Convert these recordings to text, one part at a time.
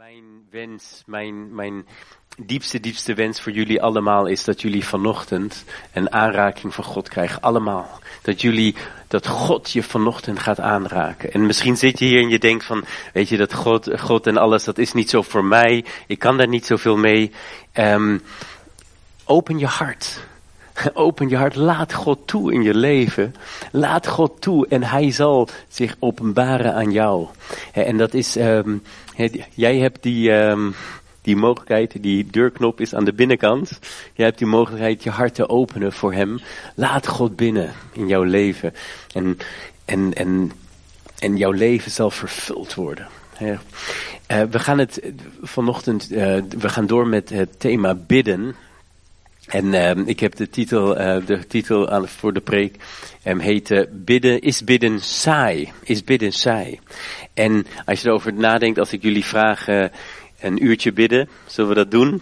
Mijn wens, mijn diepste wens voor jullie allemaal is dat jullie vanochtend een aanraking van God krijgen. Allemaal. Dat God je vanochtend gaat aanraken. En misschien zit je hier en je denkt van, weet je, dat God en alles, dat is niet zo voor mij. Ik kan daar niet zoveel mee. Open je hart. Open je hart, laat God toe in je leven. Laat God toe en hij zal zich openbaren aan jou. En dat is, jij hebt die mogelijkheid, die deurknop is aan de binnenkant. Jij hebt die mogelijkheid je hart te openen voor hem. Laat God binnen in jouw leven. En jouw leven zal vervuld worden. We gaan het vanochtend, we gaan door met het thema bidden. En ik heb de titel voor de preek heet bidden, is bidden saai? Is bidden saai? En als je erover nadenkt, als ik jullie vraag een uurtje bidden, zullen we dat doen?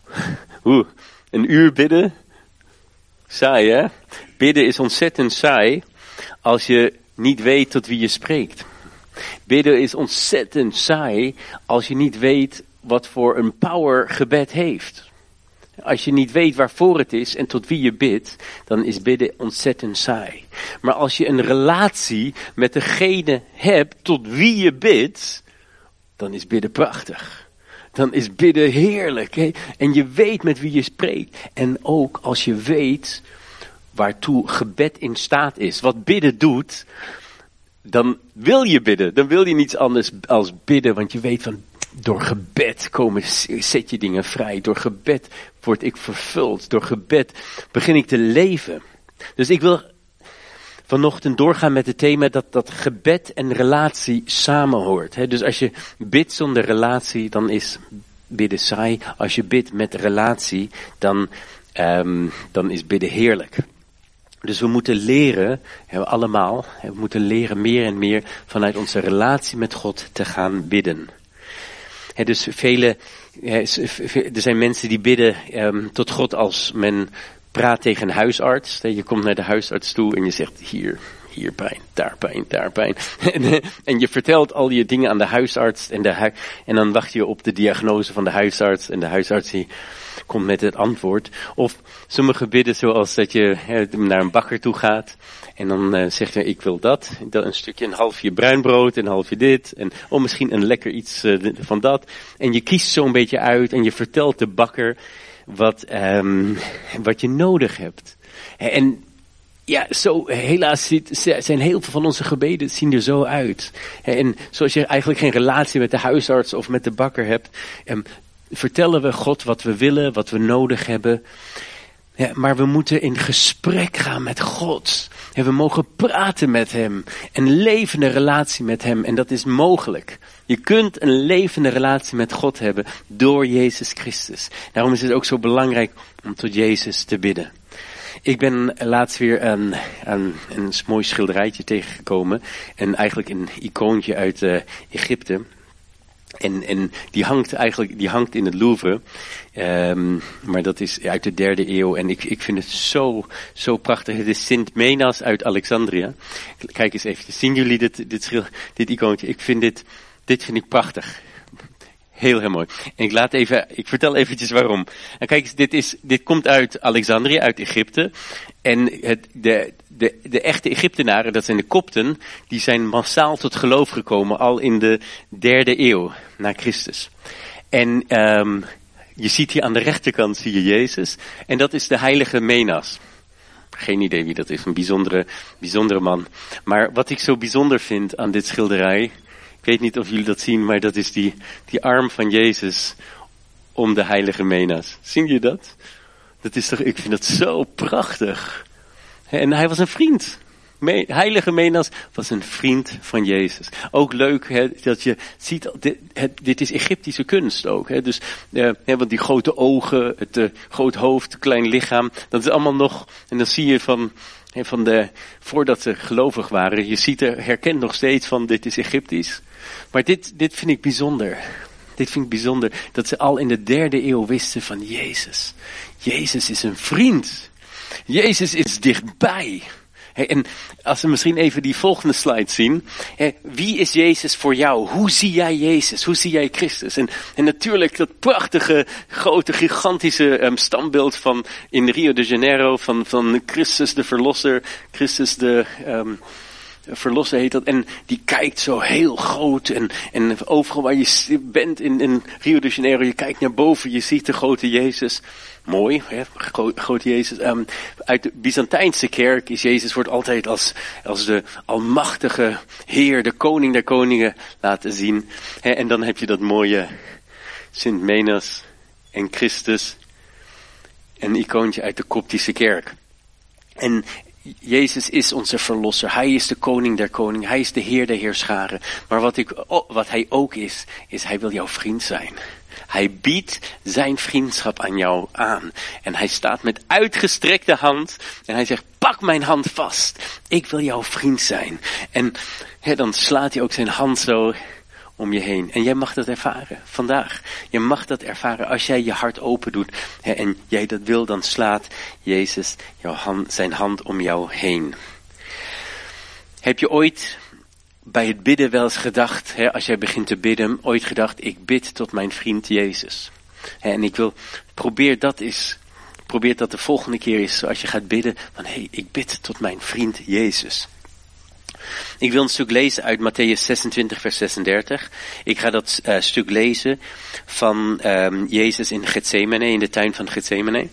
Een uur bidden? Saai, hè? Bidden is ontzettend saai als je niet weet tot wie je spreekt. Bidden is ontzettend saai als je niet weet wat voor een power gebed heeft. Als je niet weet waarvoor het is en tot wie je bidt, dan is bidden ontzettend saai. Maar als je een relatie met degene hebt tot wie je bidt, dan is bidden prachtig. Dan is bidden heerlijk. Hè? En je weet met wie je spreekt. En ook als je weet waartoe gebed in staat is. Wat bidden doet, dan wil je bidden. Dan wil je niets anders als bidden, want je weet van, door gebed zet je dingen vrij. Door gebed word ik vervuld. Door gebed begin ik te leven. Dus ik wil vanochtend doorgaan met het thema dat gebed en relatie samenhoort. Dus als je bidt zonder relatie, dan is bidden saai. Als je bidt met relatie, dan is bidden heerlijk. Dus we moeten leren, allemaal, we moeten leren meer en meer vanuit onze relatie met God te gaan bidden. Dus er zijn mensen die bidden tot God als men praat tegen een huisarts. Je komt naar de huisarts toe en je zegt hier pijn, daar pijn. En je vertelt al je dingen aan de huisarts en dan wacht je op de diagnose van de huisarts en de huisarts die komt met het antwoord. Of sommige bidden zoals dat je naar een bakker toe gaat en dan zegt hij, ik wil dat, een stukje, een halfje bruin brood, een halfje dit en misschien een lekker iets van dat. En je kiest zo'n beetje uit en je vertelt de bakker wat je nodig hebt. En ja, helaas zijn heel veel van onze gebeden zien er zo uit. En zoals je eigenlijk geen relatie met de huisarts of met de bakker hebt, vertellen we God wat we willen, wat we nodig hebben. Ja, maar we moeten in gesprek gaan met God. En we mogen praten met hem. Een levende relatie met hem. En dat is mogelijk. Je kunt een levende relatie met God hebben door Jezus Christus. Daarom is het ook zo belangrijk om tot Jezus te bidden. Ik ben laatst weer een mooi schilderijtje tegengekomen. En eigenlijk een icoontje uit Egypte. En die hangt in het Louvre. Maar dat is uit de 3e eeuw. En ik vind het zo prachtig. Het is Sint Menas uit Alexandria. Kijk eens even. Zien jullie dit icoontje? Dit vind ik prachtig. Heel mooi. En ik vertel eventjes waarom. En kijk eens, dit komt uit Alexandrië, uit Egypte. En de echte Egyptenaren, dat zijn de Kopten, die zijn massaal tot geloof gekomen al in de 3e eeuw na Christus. En je ziet hier aan de rechterkant zie je Jezus. En dat is de heilige Menas. Geen idee wie dat is, een bijzondere man. Maar wat ik zo bijzonder vind aan dit schilderij, ik weet niet of jullie dat zien, maar dat is die arm van Jezus om de heilige Menas. Zien jullie dat? Ik vind dat zo prachtig. En hij was een vriend. Heilige Menas was een vriend van Jezus. Ook leuk dat je ziet, dit is Egyptische kunst ook. Dus, want die grote ogen, het groot hoofd, klein lichaam, dat is allemaal nog, en dan zie je voordat ze gelovig waren, herkent nog steeds van dit is Egyptisch. Maar dit vind ik bijzonder. Dit vind ik bijzonder, dat ze al in de 3e eeuw wisten van Jezus. Jezus is een vriend. Jezus is dichtbij. En als we misschien even die volgende slide zien. Wie is Jezus voor jou? Hoe zie jij Jezus? Hoe zie jij Christus? En natuurlijk dat prachtige, grote, gigantische standbeeld van in Rio de Janeiro van Christus de Verlosser. Christus de Verlosser heet dat. En die kijkt zo heel groot. En overal waar je bent in Rio de Janeiro, je kijkt naar boven, je ziet de grote Jezus. Mooi, hè? Grote Jezus. Uit de Byzantijnse kerk is Jezus wordt altijd als de almachtige Heer, de koning der koningen laten zien. En dan heb je dat mooie Sint Menas en Christus. Een icoontje uit de Koptische kerk. En Jezus is onze verlosser. Hij is de koning der koningen. Hij is de Heer der heerscharen. Maar wat hij ook is hij wil jouw vriend zijn. Hij biedt zijn vriendschap aan jou aan. En hij staat met uitgestrekte hand. En hij zegt, pak mijn hand vast. Ik wil jouw vriend zijn. En dan slaat hij ook zijn hand zo om je heen. En jij mag dat ervaren vandaag. Je mag dat ervaren als jij je hart open doet. En jij dat wil, dan slaat Jezus zijn hand om jou heen. Heb je ooit bij het bidden wel eens gedacht, als jij begint te bidden, ooit gedacht, ik bid tot mijn vriend Jezus. En ik wil, probeer dat de volgende keer eens, als je gaat bidden, van ik bid tot mijn vriend Jezus. Ik wil een stuk lezen uit Mattheüs 26 vers 36. Ik ga dat stuk lezen van Jezus in Getsemane, in de tuin van Getsemane.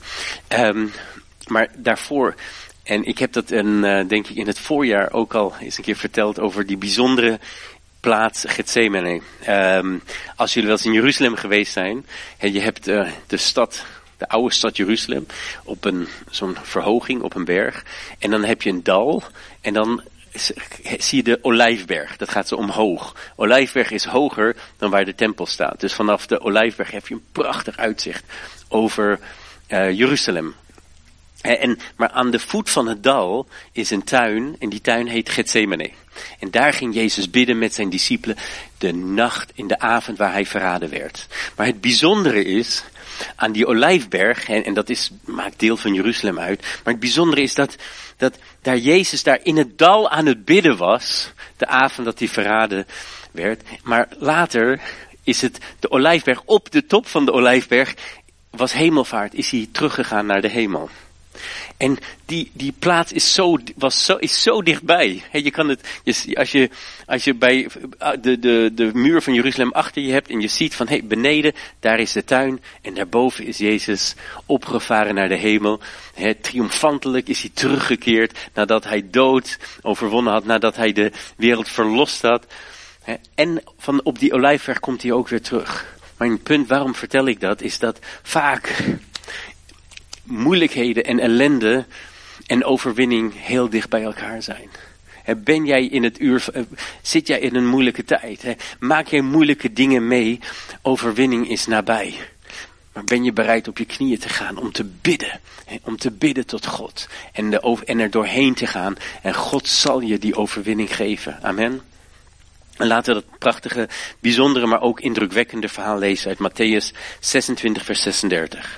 Maar daarvoor, en ik heb dat denk ik in het voorjaar ook al eens een keer verteld over die bijzondere plaats Getsemane. Als jullie wel eens in Jeruzalem geweest zijn, je hebt de stad, de oude stad Jeruzalem, op zo'n verhoging op een berg. En dan heb je een dal en dan zie je de Olijfberg, dat gaat zo omhoog. Olijfberg is hoger dan waar de tempel staat. Dus vanaf de Olijfberg heb je een prachtig uitzicht over Jeruzalem. Maar aan de voet van het dal is een tuin en die tuin heet Getsemane. En daar ging Jezus bidden met zijn discipelen de nacht in de avond waar hij verraden werd. Maar het bijzondere is, aan die Olijfberg, en dat maakt deel van Jeruzalem uit, maar het bijzondere is dat daar Jezus daar in het dal aan het bidden was, de avond dat hij verraden werd. Maar later is het de Olijfberg, op de top van de Olijfberg was hemelvaart, is hij teruggegaan naar de hemel. En die plaats is zo dichtbij. Je kan het, als je bij de muur van Jeruzalem achter je hebt en je ziet van beneden, daar is de tuin en daarboven is Jezus opgevaren naar de hemel. Triomfantelijk is hij teruggekeerd nadat hij dood overwonnen had, nadat hij de wereld verlost had. En op die Olijfberg komt hij ook weer terug. Maar een punt, waarom vertel ik dat, is dat vaak moeilijkheden en ellende en overwinning heel dicht bij elkaar zijn. Ben jij zit jij in een moeilijke tijd? Maak jij moeilijke dingen mee? Overwinning is nabij. Maar ben je bereid op je knieën te gaan om te bidden? Om te bidden tot God. En er doorheen te gaan. En God zal je die overwinning geven. Amen. En laten we dat prachtige, bijzondere, maar ook indrukwekkende verhaal lezen uit Mattheüs 26 vers 36.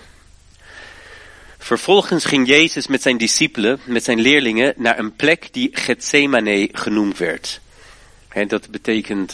Vervolgens ging Jezus met zijn discipelen, met zijn leerlingen, naar een plek die Getsemane genoemd werd. Dat betekent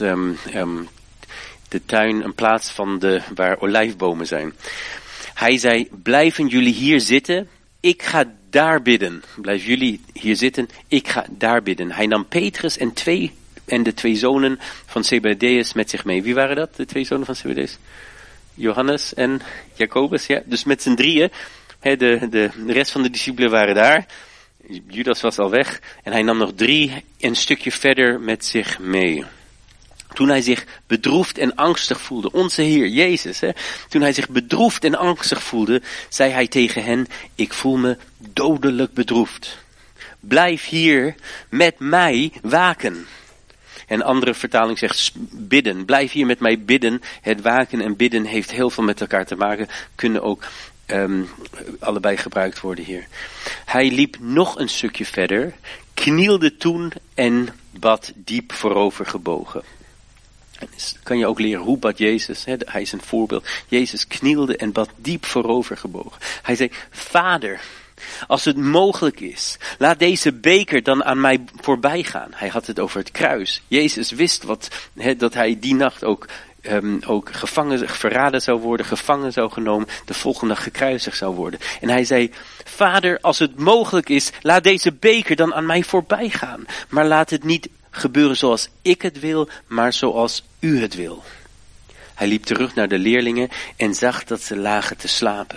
de tuin, een plaats waar olijfbomen zijn. Hij zei, blijven jullie hier zitten, ik ga daar bidden. Blijven jullie hier zitten, ik ga daar bidden. Hij nam Petrus en de twee zonen van Zebedeus met zich mee. Wie waren dat, de twee zonen van Zebedeus? Johannes en Jacobus, ja. Dus met z'n drieën. De rest van de discipelen waren daar. Judas was al weg. En hij nam nog 3 een stukje verder met zich mee. Toen hij zich bedroefd en angstig voelde. Onze Heer Jezus. Toen hij zich bedroefd en angstig voelde. Zei hij tegen hen. Ik voel me dodelijk bedroefd. Blijf hier met mij waken. En andere vertaling zegt bidden. Blijf hier met mij bidden. Het waken en bidden heeft heel veel met elkaar te maken. Kunnen ook allebei gebruikt worden hier. Hij liep nog een stukje verder, knielde toen en bad diep voorover gebogen. Kan je ook leren hoe bad Jezus? Hij is een voorbeeld. Jezus knielde en bad diep voorover gebogen. Hij zei, Vader, Als het mogelijk is, laat deze beker dan aan mij voorbij gaan. Hij had het over het kruis. Jezus wist dat hij die nacht ook gevangen, verraden zou worden, gevangen zou genomen, de volgende dag gekruisigd zou worden. En hij zei, Vader, als het mogelijk is, laat deze beker dan aan mij voorbij gaan. Maar laat het niet gebeuren zoals ik het wil, maar zoals u het wil. Hij liep terug naar de leerlingen en zag dat ze lagen te slapen.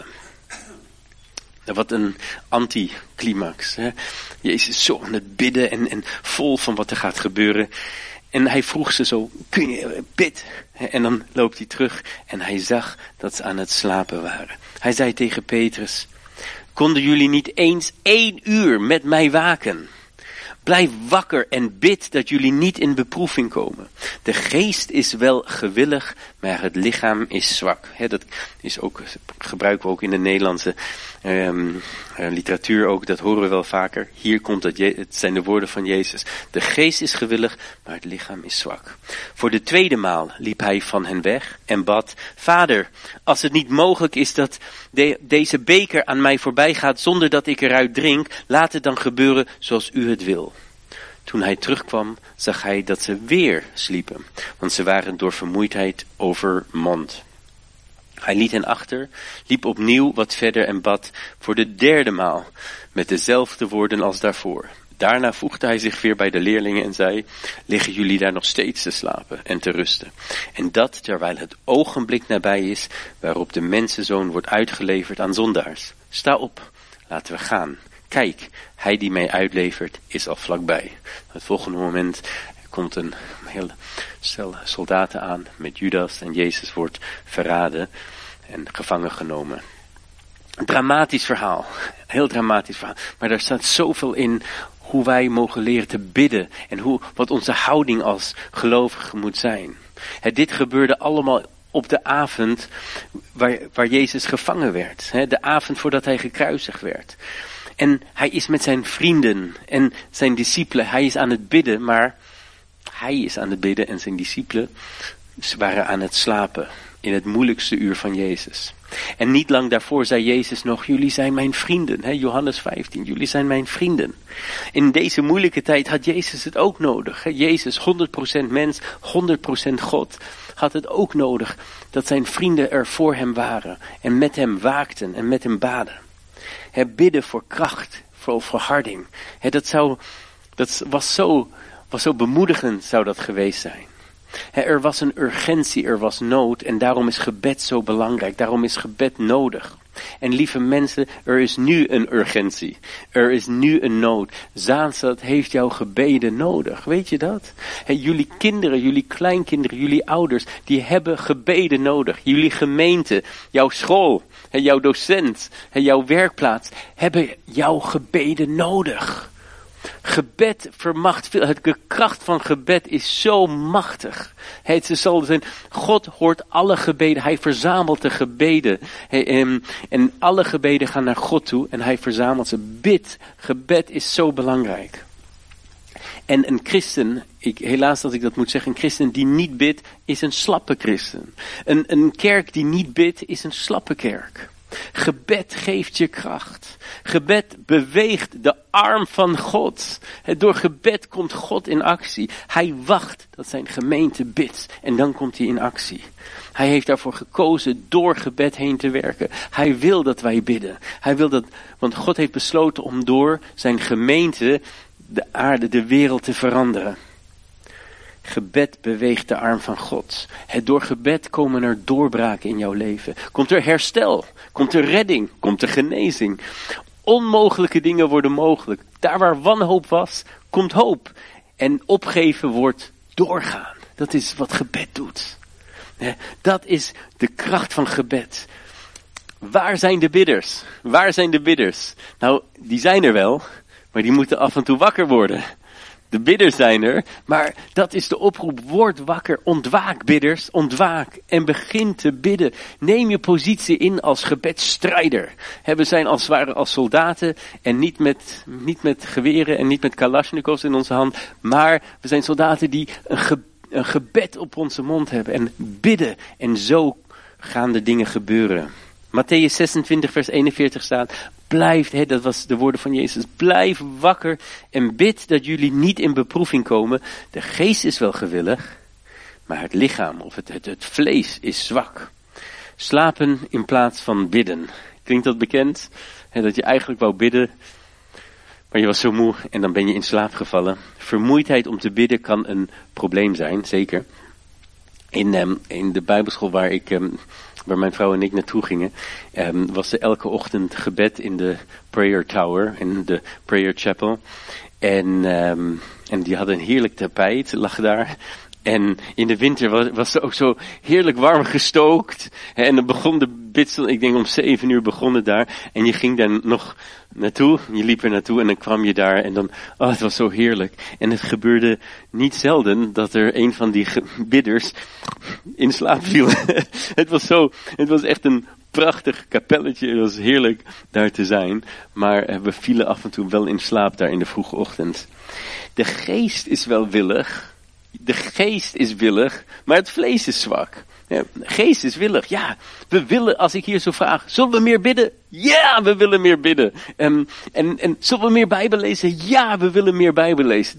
Nou, wat een anticlimax. Hè? Jezus is zo aan het bidden en vol van wat er gaat gebeuren. En hij vroeg ze zo, kun je bid? En dan loopt hij terug en hij zag dat ze aan het slapen waren. Hij zei tegen Petrus, konden jullie niet eens 1 uur met mij waken? Blijf wakker en bid dat jullie niet in beproeving komen. De geest is wel gewillig, maar het lichaam is zwak. Dat is ook, gebruiken we ook in de Nederlandse literatuur ook, dat horen we wel vaker. Hier komt het zijn de woorden van Jezus. De geest is gewillig, maar het lichaam is zwak. Voor de 2e maal liep hij van hen weg en bad, Vader, als het niet mogelijk is dat deze beker aan mij voorbij gaat zonder dat ik eruit drink, laat het dan gebeuren zoals u het wil. Toen hij terugkwam, zag hij dat ze weer sliepen, want ze waren door vermoeidheid overmand. Hij liet hen achter, liep opnieuw wat verder en bad voor de 3e maal, met dezelfde woorden als daarvoor. Daarna voegde hij zich weer bij de leerlingen en zei, liggen jullie daar nog steeds te slapen en te rusten? En dat terwijl het ogenblik nabij is, waarop de mensenzoon wordt uitgeleverd aan zondaars. Sta op, laten we gaan. Kijk, hij die mij uitlevert is al vlakbij. Op het volgende moment komt een hele stel soldaten aan met Judas en Jezus wordt verraden en gevangen genomen. Een dramatisch verhaal, een heel dramatisch verhaal. Maar daar staat zoveel in hoe wij mogen leren te bidden en wat onze houding als gelovigen moet zijn. Dit gebeurde allemaal op de avond waar Jezus gevangen werd. De avond voordat hij gekruisigd werd. En hij is met zijn vrienden en zijn discipelen, hij is aan het bidden, maar hij is aan het bidden en zijn discipelen waren aan het slapen in het moeilijkste uur van Jezus. En niet lang daarvoor zei Jezus nog, jullie zijn mijn vrienden. Johannes 15, jullie zijn mijn vrienden. In deze moeilijke tijd had Jezus het ook nodig. Jezus, 100% mens, 100% God, had het ook nodig dat zijn vrienden er voor hem waren en met hem waakten en met hem baden. Bidden voor kracht, voor verharding. Dat was zo bemoedigend zou dat geweest zijn. Er was een urgentie, er was nood en daarom is gebed zo belangrijk. Daarom is gebed nodig. En lieve mensen, er is nu een urgentie. Er is nu een nood. Zaanstad heeft jouw gebeden nodig. Weet je dat? Jullie kinderen, jullie kleinkinderen, jullie ouders, die hebben gebeden nodig. Jullie gemeente, jouw school, jouw docent, jouw werkplaats, hebben jouw gebeden nodig. Gebed vermacht veel. De kracht van gebed is zo machtig. Het zal zijn, God hoort alle gebeden. Hij verzamelt de gebeden. En alle gebeden gaan naar God toe. En hij verzamelt ze. Gebed is zo belangrijk. En een christen, helaas dat ik dat moet zeggen, een christen die niet bidt, is een slappe christen. Een kerk die niet bidt, is een slappe kerk. Gebed geeft je kracht. Gebed beweegt de arm van God. Door gebed komt God in actie. Hij wacht dat zijn gemeente bidt en dan komt hij in actie. Hij heeft daarvoor gekozen door gebed heen te werken. Hij wil dat wij bidden. Hij wil dat, want God heeft besloten om door zijn gemeente de aarde, de wereld te veranderen. Gebed beweegt de arm van God. Door gebed komen er doorbraken in jouw leven. Komt er herstel, komt er redding, komt er genezing. Onmogelijke dingen worden mogelijk. Daar waar wanhoop was, komt hoop. En opgeven wordt doorgaan. Dat is wat gebed doet. Dat is de kracht van gebed. Waar zijn de bidders? Waar zijn de bidders? Nou, die zijn er wel, maar die moeten af en toe wakker worden. De bidders zijn er, maar dat is de oproep. Word wakker, ontwaak bidders, ontwaak en begin te bidden. Neem je positie in als gebedstrijder. We zijn als het ware als soldaten en niet met geweren en niet met kalasjnikovs in onze hand. Maar we zijn soldaten die een gebed op onze mond hebben en bidden. En zo gaan de dingen gebeuren. Mattheüs 26 vers 41 staat, blijf, dat was de woorden van Jezus, blijf wakker en bid dat jullie niet in beproeving komen. De geest is wel gewillig, maar het lichaam of het vlees is zwak. Slapen in plaats van bidden. Klinkt dat bekend? Dat je eigenlijk wou bidden, maar je was zo moe en dan ben je in slaap gevallen. Vermoeidheid om te bidden kan een probleem zijn, zeker. In de Bijbelschool waar mijn vrouw en ik naartoe gingen, was er elke ochtend gebed in de prayer tower, in de prayer chapel. En die hadden een heerlijk tapijt, lag daar. En in de winter was ze ook zo heerlijk warm gestookt. En dan begon de bidstond, ik denk om 7 uur begon het daar. En je ging daar nog naartoe, je liep er naartoe en dan kwam je daar. En dan, het was zo heerlijk. En het gebeurde niet zelden dat er een van die bidders in slaap viel. Het was echt een prachtig kapelletje. Het was heerlijk daar te zijn. Maar we vielen af en toe wel in slaap daar in de vroege ochtend. De geest is wel willig. De geest is willig, maar het vlees is zwak. Ja, de geest is willig, ja. We willen, als ik hier zo vraag, zullen we meer bidden? Ja, we willen meer bidden. En zullen we meer Bijbel lezen? Ja, we willen meer Bijbel lezen.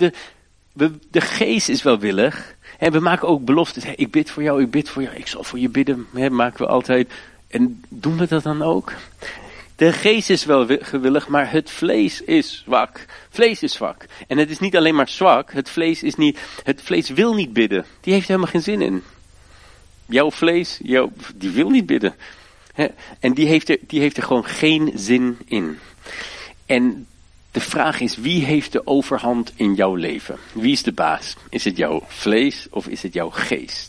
De geest is wel willig. En we maken ook beloftes. Hey, ik bid voor jou, ik zal voor je bidden. Maken we altijd. En doen we dat dan ook? De geest is wel gewillig, maar het vlees is zwak. Vlees is zwak. En het is niet alleen maar zwak. Het vlees wil niet bidden. Die heeft helemaal geen zin in. Jouw vlees, die wil niet bidden. En die heeft er gewoon geen zin in. En de vraag is, wie heeft de overhand in jouw leven? Wie is de baas? Is het jouw vlees of is het jouw geest?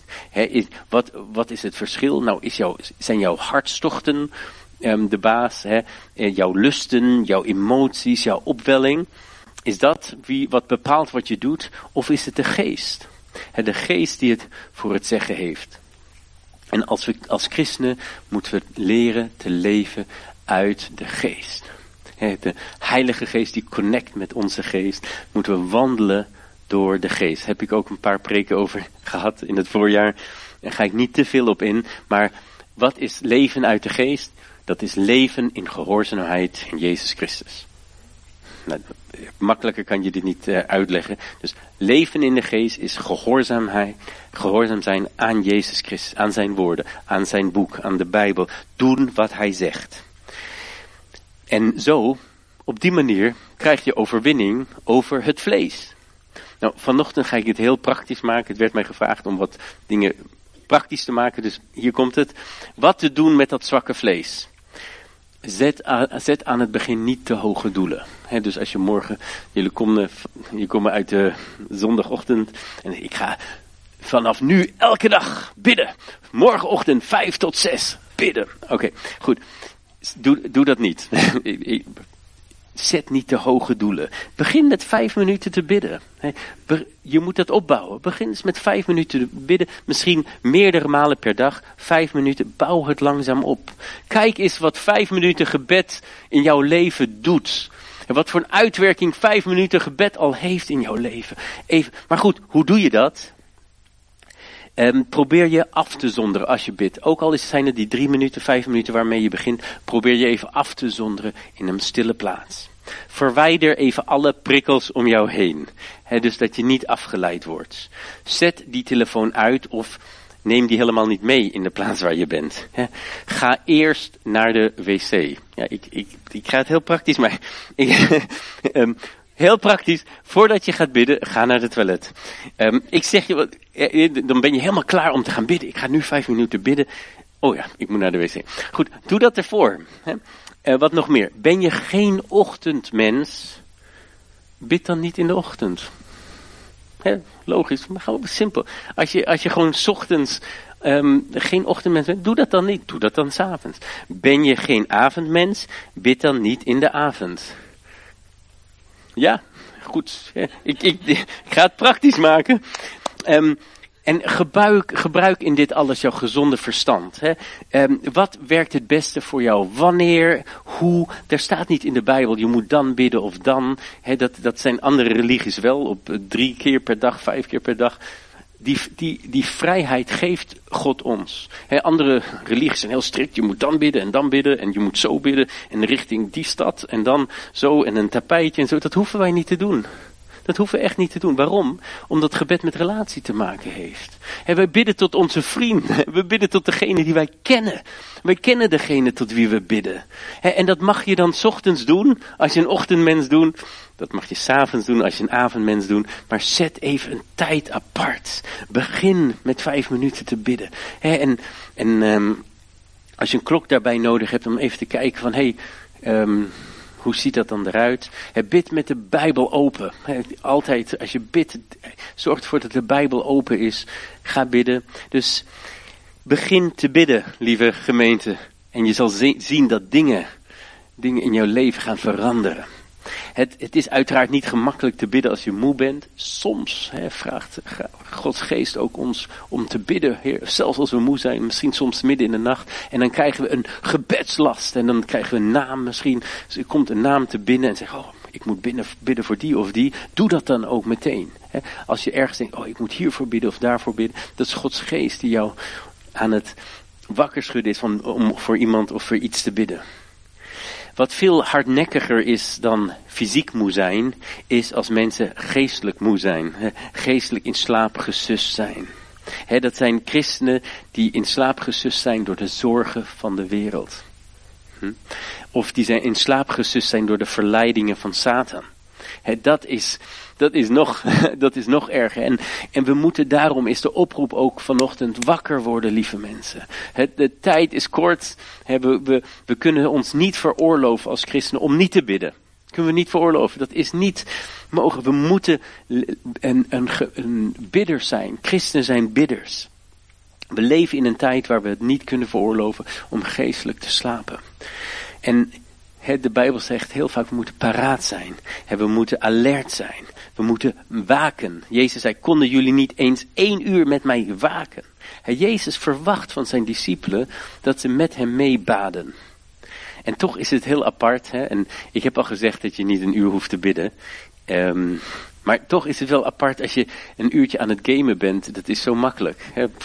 Wat is het verschil? Nou, zijn jouw hartstochten de baas, jouw lusten, jouw emoties, jouw opwelling? Is dat wat bepaalt wat je doet? Of is het de geest? De geest die het voor het zeggen heeft. En als christenen moeten we leren te leven uit de geest. De Heilige Geest die connect met onze geest. Moeten we wandelen door de geest. Heb ik ook een paar preken over gehad in het voorjaar. Daar ga ik niet te veel op in. Maar wat is leven uit de geest? Dat is leven in gehoorzaamheid in Jezus Christus. Nou, makkelijker kan je dit niet uitleggen. Dus leven in de geest is gehoorzaam zijn aan Jezus Christus, aan zijn woorden, aan zijn boek, aan de Bijbel. Doen wat hij zegt. En zo, op die manier, krijg je overwinning over het vlees. Nou, vanochtend ga ik het heel praktisch maken. Het werd mij gevraagd om wat dingen praktisch te maken, dus hier komt het. Wat te doen met dat zwakke vlees? Zet aan het begin niet te hoge doelen. Dus als je morgen, jullie komen uit de zondagochtend en ik ga vanaf nu elke dag bidden. Morgenochtend 5 tot 6 bidden. Oké, goed. Doe dat niet. Zet niet te hoge doelen. Begin met 5 minuten te bidden. Je moet dat opbouwen. Begin eens met 5 minuten te bidden. Misschien meerdere malen per dag. 5 minuten. Bouw het langzaam op. Kijk eens wat 5 minuten gebed in jouw leven doet. En wat voor een uitwerking 5 minuten gebed al heeft in jouw leven. Maar goed, hoe doe je dat? Probeer je af te zonderen als je bidt. Ook al zijn het die 3 minuten, 5 minuten waarmee je begint. Probeer je even af te zonderen in een stille plaats. Verwijder even alle prikkels om jou heen. Dus dat je niet afgeleid wordt. Zet die telefoon uit of neem die helemaal niet mee in de plaats waar je bent. Ga eerst naar de wc. Ja, ik ga het heel praktisch, maar heel praktisch, voordat je gaat bidden, ga naar het toilet. Ik zeg je, dan ben je helemaal klaar om te gaan bidden. Ik ga nu 5 minuten bidden. Oh ja, ik moet naar de wc. Goed, doe dat ervoor. Wat nog meer? Ben je geen ochtendmens? Bid dan niet in de ochtend. Logisch, maar gewoon simpel. Als je gewoon 's ochtends geen ochtendmens bent, doe dat dan niet. Doe dat dan 's avonds. Ben je geen avondmens? Bid dan niet in de avond. Ja, goed. Ik ga het praktisch maken. En gebruik in dit alles jouw gezonde verstand. Wat werkt het beste voor jou? Wanneer? Hoe? Er staat niet in de Bijbel, je moet dan bidden of dan. Dat zijn andere religies wel, op 3 keer per dag, 5 keer per dag. Die vrijheid geeft God ons. Andere religies zijn heel strikt. Je moet dan bidden en je moet zo bidden en richting die stad en dan zo en een tapijtje en zo. Dat hoeven wij niet te doen. Dat hoeven we echt niet te doen. Waarom? Omdat gebed met relatie te maken heeft. Wij bidden tot onze vrienden. We bidden tot degene die wij kennen. Wij kennen degene tot wie we bidden. En dat mag je dan 's ochtends doen, als je een ochtendmens doet. Dat mag je 's avonds doen, als je een avondmens doet. Maar zet even een tijd apart. Begin met 5 minuten te bidden. Als je een klok daarbij nodig hebt om even te kijken van, hoe ziet dat dan eruit? Bid met de Bijbel open. Altijd als je bidt, zorg ervoor dat de Bijbel open is. Ga bidden. Dus begin te bidden, lieve gemeente. En je zal zien dat dingen in jouw leven gaan veranderen. Het is uiteraard niet gemakkelijk te bidden als je moe bent. Soms vraagt Gods geest ook ons om te bidden. Heer, zelfs als we moe zijn, misschien soms midden in de nacht. En dan krijgen we een gebedslast. En dan krijgen we een naam misschien. Dus er komt een naam te binnen en zegt, ik moet bidden voor die of die. Doe dat dan ook meteen. Als je ergens denkt, ik moet hiervoor bidden of daarvoor bidden. Dat is Gods geest die jou aan het wakker schudden is om voor iemand of voor iets te bidden. Wat veel hardnekkiger is dan fysiek moe zijn, is als mensen geestelijk moe zijn. Geestelijk in slaap gesust zijn. Dat zijn christenen die in slaap gesust zijn door de zorgen van de wereld. Of die zijn in slaap gesust zijn door de verleidingen van Satan. Dat is nog erger. En we moeten daarom, is de oproep ook vanochtend, wakker worden, lieve mensen. De tijd is kort. We kunnen ons niet veroorloven als christenen om niet te bidden. Kunnen we niet veroorloven. Dat is niet mogen. We moeten een bidder zijn. Christenen zijn bidders. We leven in een tijd waar we het niet kunnen veroorloven om geestelijk te slapen. En de Bijbel zegt heel vaak, we moeten paraat zijn. We moeten alert zijn. We moeten waken. Jezus zei, konden jullie niet eens 1 uur met mij waken? Jezus verwacht van zijn discipelen dat ze met hem meebaden. En toch is het heel apart. En ik heb al gezegd dat je niet 1 uur hoeft te bidden. Maar toch is het wel apart als je 1 uurtje aan het gamen bent. Dat is zo makkelijk.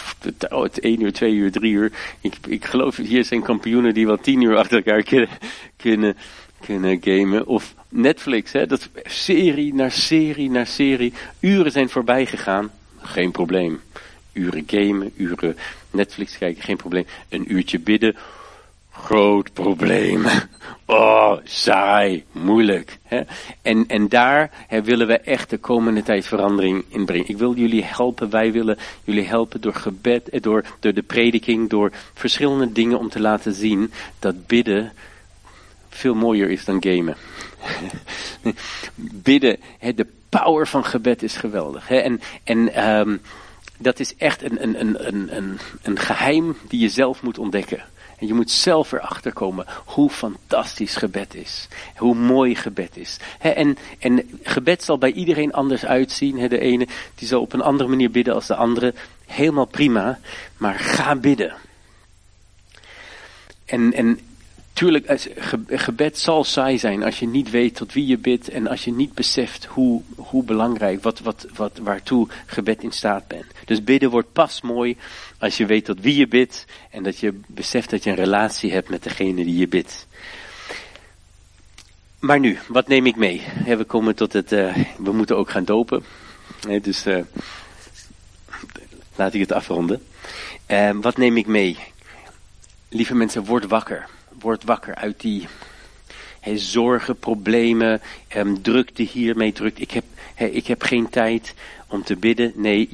1 uur, 2 uur, 3 uur. Ik geloof, hier zijn kampioenen die wel 10 uur achter elkaar kunnen gamen. Of Netflix, dat serie na serie na serie. Uren zijn voorbij gegaan. Geen probleem. Uren gamen, uren Netflix kijken, geen probleem. 1 uurtje bidden. Groot probleem. Saai, moeilijk. En daar willen we echt de komende tijd verandering in brengen. Ik wil jullie helpen, wij willen jullie helpen door gebed, door de prediking, door verschillende dingen om te laten zien dat bidden veel mooier is dan gamen. Bidden, de power van gebed is geweldig. Dat is echt een geheim die je zelf moet ontdekken. En je moet zelf erachter komen hoe fantastisch gebed is. Hoe mooi gebed is. En gebed zal bij iedereen anders uitzien. De ene die zal op een andere manier bidden als de andere. Helemaal prima. Maar ga bidden. En tuurlijk, gebed zal saai zijn als je niet weet tot wie je bidt. En als je niet beseft hoe belangrijk, waartoe gebed in staat bent. Dus bidden wordt pas mooi als je weet tot wie je bidt. En dat je beseft dat je een relatie hebt met degene die je bidt. Maar nu, wat neem ik mee? We komen tot we moeten ook gaan dopen. Dus laat ik het afronden. Wat neem ik mee? Lieve mensen, word wakker. Word wakker uit die zorgen, problemen, drukte hiermee, drukte. Ik heb geen tijd om te bidden. Nee,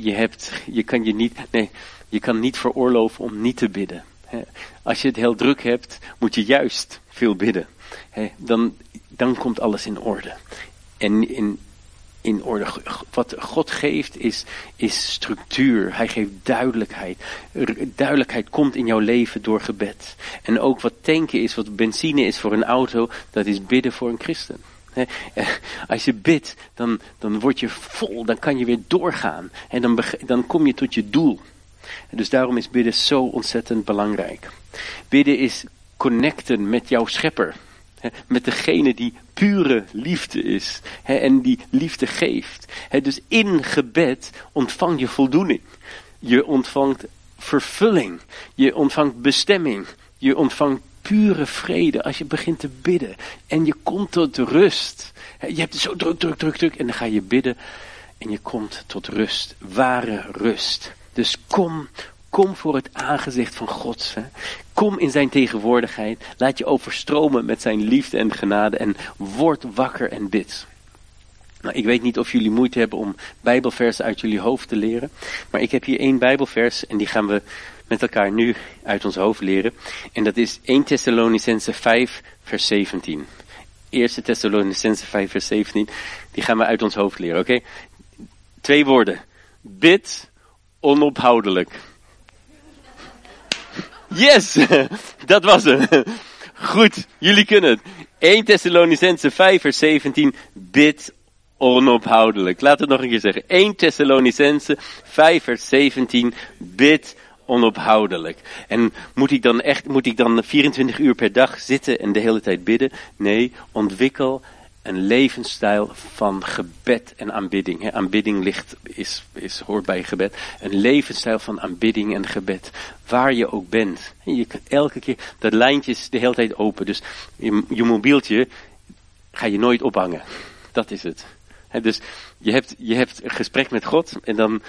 je kan niet veroorloven om niet te bidden. Als je het heel druk hebt, moet je juist veel bidden. Dan komt alles in orde. En in orde. Wat God geeft is structuur. Hij geeft duidelijkheid. Duidelijkheid komt in jouw leven door gebed. En ook wat tanken is, wat benzine is voor een auto, dat is bidden voor een christen. Als je bidt, dan word je vol, dan kan je weer doorgaan. En dan kom je tot je doel. Dus daarom is bidden zo ontzettend belangrijk. Bidden is connecten met jouw schepper. Met degene die pure liefde is. En die liefde geeft. Dus in gebed ontvang je voldoening. Je ontvangt vervulling. Je ontvangt bestemming. Je ontvangt pure vrede als je begint te bidden. En je komt tot rust. Je hebt het zo druk. En dan ga je bidden. En je komt tot rust. Ware rust. Dus kom voor het aangezicht van God. Kom in zijn tegenwoordigheid. Laat je overstromen met zijn liefde en genade. En word wakker en bid. Nou, ik weet niet of jullie moeite hebben om Bijbelversen uit jullie hoofd te leren. Maar ik heb hier 1 Bijbelvers en die gaan we met elkaar nu uit ons hoofd leren. En dat is 1 Thessalonicenzen 5 vers 17. 1 Thessalonicenzen 5 vers 17. Die gaan we uit ons hoofd leren, oké? 2 woorden. Bid onophoudelijk. Yes! Dat was hem. Goed, jullie kunnen het. 1 Thessalonicenzen 5 vers 17. Bid onophoudelijk. Laat het nog een keer zeggen. 1 Thessalonicenzen 5 vers 17. Bid onophoudelijk. En moet ik dan 24 uur per dag zitten en de hele tijd bidden? Nee, ontwikkel een levensstijl van gebed en aanbidding. Aanbidding hoort bij gebed. Een levensstijl van aanbidding en gebed. Waar je ook bent. Je kan elke keer, dat lijntje is de hele tijd open. Dus je mobieltje ga je nooit ophangen. Dat is het. Dus je hebt een gesprek met God en dan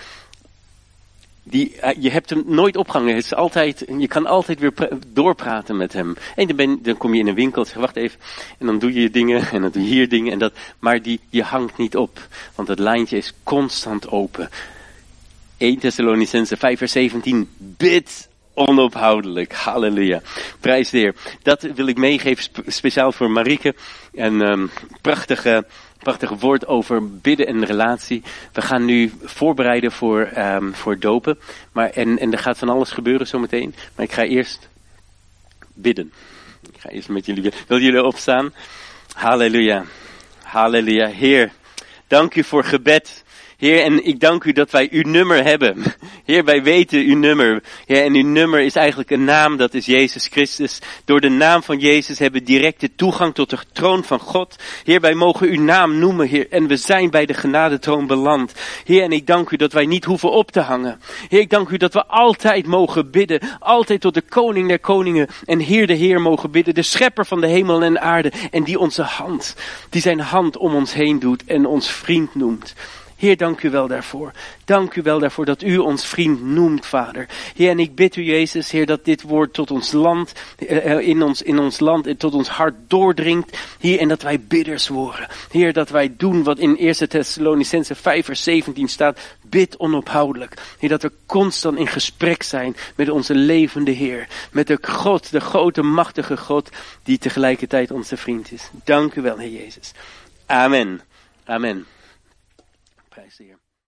je hebt hem nooit opgehangen. Het is altijd, je kan altijd weer doorpraten met hem. En dan kom je in een winkel en zeg, wacht even. En dan doe je dingen en dan doe je hier dingen. En dat, maar je hangt niet op. Want het lijntje is constant open. 1 Thessalonicenzen 5 vers 17. Bid onophoudelijk. Halleluja. Prijs de Heer. Dat wil ik meegeven speciaal voor Marieke. En prachtige woord over bidden en relatie. We gaan nu voorbereiden voor dopen. En er gaat van alles gebeuren zometeen. Maar ik ga eerst bidden. Ik ga eerst met jullie bidden. Willen jullie opstaan? Halleluja. Halleluja. Heer, dank u voor gebed. Heer, en ik dank u dat wij uw nummer hebben. Heer, wij weten uw nummer. Heer, en uw nummer is eigenlijk een naam, dat is Jezus Christus. Door de naam van Jezus hebben we directe toegang tot de troon van God. Heer, wij mogen uw naam noemen, Heer, en we zijn bij de genadetroon beland. Heer, en ik dank u dat wij niet hoeven op te hangen. Heer, ik dank u dat we altijd mogen bidden. Altijd tot de koning der koningen en Heer de Heer mogen bidden. De schepper van de hemel en aarde. En die zijn hand om ons heen doet en ons vriend noemt. Heer, dank u wel daarvoor. Dank u wel daarvoor dat u ons vriend noemt, Vader. Heer, en ik bid u, Jezus, Heer, dat dit woord tot ons land, in ons land en tot ons hart doordringt. Heer, en dat wij bidders worden. Heer, dat wij doen wat in 1 Thessalonicenzen 5 vers 17 staat. Bid onophoudelijk. Heer, dat we constant in gesprek zijn met onze levende Heer. Met de God, de grote, machtige God, die tegelijkertijd onze vriend is. Dank u wel, Heer Jezus. Amen. Amen. Prijs de Heer.